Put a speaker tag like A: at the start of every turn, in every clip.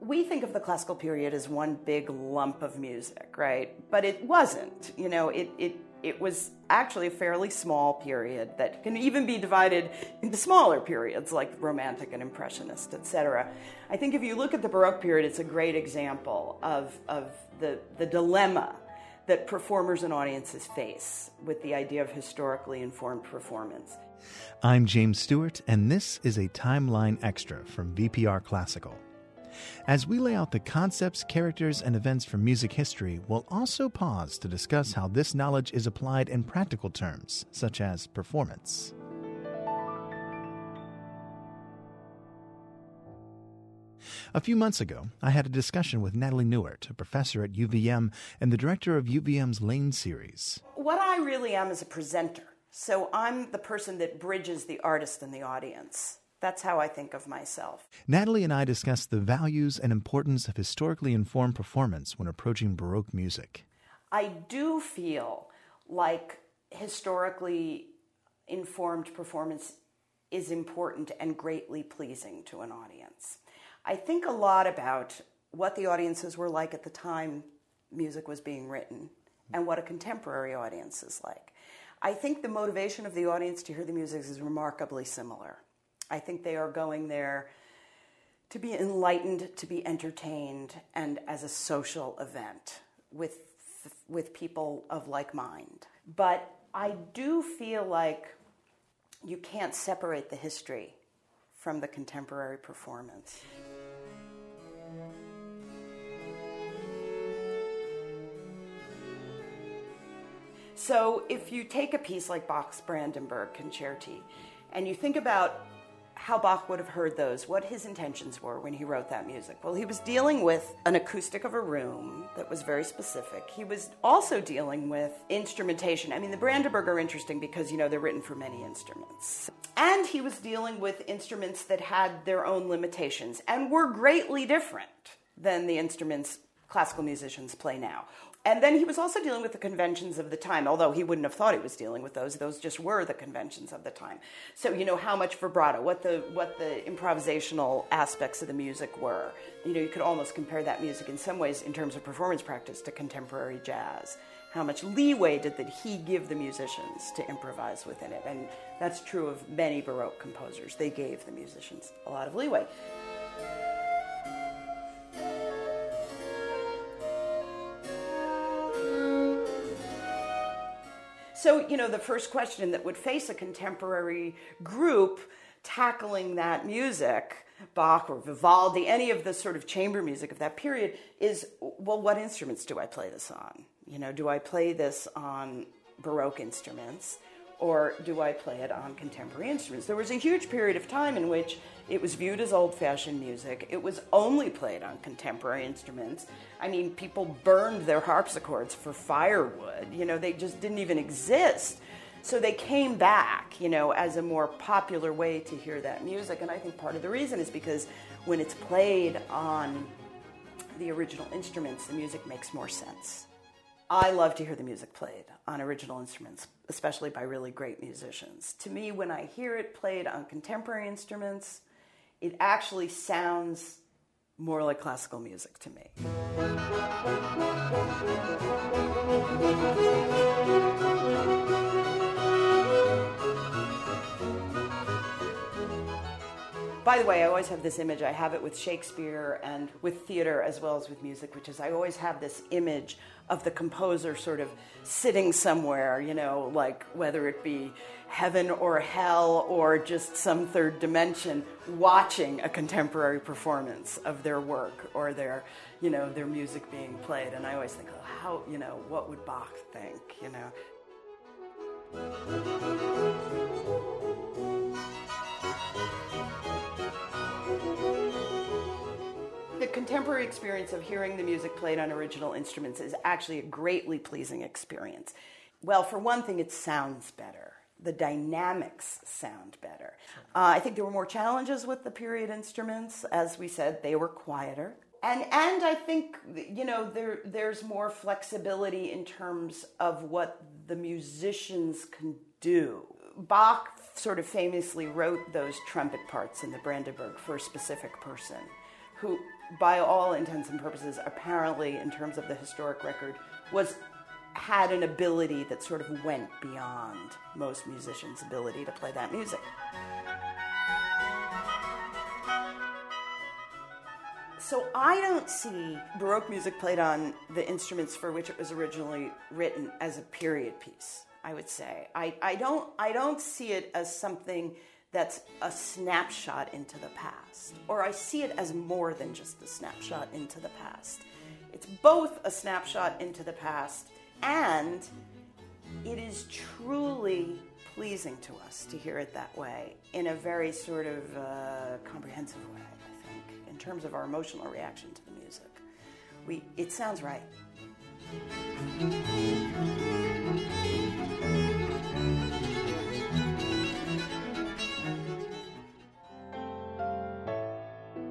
A: we think of the classical period as one big lump of music, right? But it wasn't. It was actually a fairly small period that can even be divided into smaller periods like Romantic and Impressionist, etc. I think if you look at the Baroque period, it's a great example of the dilemma that performers and audiences face with the idea of historically informed performance.
B: I'm James Stewart, and this is a Timeline Extra from VPR Classical. As we lay out the concepts, characters, and events from music history, we'll also pause to discuss how this knowledge is applied in practical terms, such as performance. A few months ago, I had a discussion with Natalie Newart, a professor at UVM and the director of UVM's Lane series.
A: What I really am is a presenter. So I'm the person that bridges the artist and the audience. That's how I think of myself.
B: Natalie and I discussed the values and importance of historically informed performance when approaching Baroque music.
A: I do feel like historically informed performance is important and greatly pleasing to an audience. I think a lot about what the audiences were like at the time music was being written and what a contemporary audience is like. I think the motivation of the audience to hear the music is remarkably similar. I think they are going there to be enlightened, to be entertained, and as a social event with people of like mind. But I do feel like you can't separate the history from the contemporary performance. So if you take a piece like Bach's Brandenburg Concerti, and you think about how Bach would have heard those, what his intentions were when he wrote that music. Well, he was dealing with an acoustic of a room that was very specific. He was also dealing with instrumentation. I mean, the Brandenburg are interesting because, they're written for many instruments. And he was dealing with instruments that had their own limitations and were greatly different than the instruments classical musicians play now. And then he was also dealing with the conventions of the time, although he wouldn't have thought he was dealing with those. Those just were the conventions of the time. So, how much vibrato, what the improvisational aspects of the music were. You could almost compare that music in some ways in terms of performance practice to contemporary jazz. How much leeway did he give the musicians to improvise within it? And that's true of many Baroque composers. They gave the musicians a lot of leeway. So, the first question that would face a contemporary group tackling that music, Bach or Vivaldi, any of the sort of chamber music of that period, is, well, what instruments do I play this on? Do I play this on Baroque instruments, or do I play it on contemporary instruments? There was a huge period of time in which it was viewed as old-fashioned music. It was only played on contemporary instruments. I mean, people burned their harpsichords for firewood. They just didn't even exist. So they came back, as a more popular way to hear that music. And I think part of the reason is because when it's played on the original instruments, the music makes more sense. I love to hear the music played on original instruments, especially by really great musicians. To me, when I hear it played on contemporary instruments, it actually sounds more like classical music to me. By the way, I always have this image. I have it with Shakespeare and with theater as well as with music, which is I always have this image of the composer sort of sitting somewhere, like whether it be heaven or hell or just some third dimension, watching a contemporary performance of their work or their music being played. And I always think, what would Bach think, The contemporary experience of hearing the music played on original instruments is actually a greatly pleasing experience. Well, for one thing, it sounds better. The dynamics sound better. I think there were more challenges with the period instruments. As we said, they were quieter. And I think, there's more flexibility in terms of what the musicians can do. Bach sort of famously wrote those trumpet parts in the Brandenburg for a specific person who, by all intents and purposes, apparently, in terms of the historic record, had an ability that sort of went beyond most musicians' ability to play that music. So I don't see Baroque music played on the instruments for which it was originally written as a period piece, I would say. I don't see it as something that's a snapshot into the past, or I see it as more than just a snapshot into the past. It's both a snapshot into the past, and it is truly pleasing to us to hear it that way in a very sort of comprehensive way, I think, in terms of our emotional reaction to the music. It sounds right.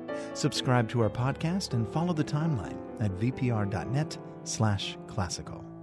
B: Subscribe to our podcast and follow the timeline at vpr.net/classical.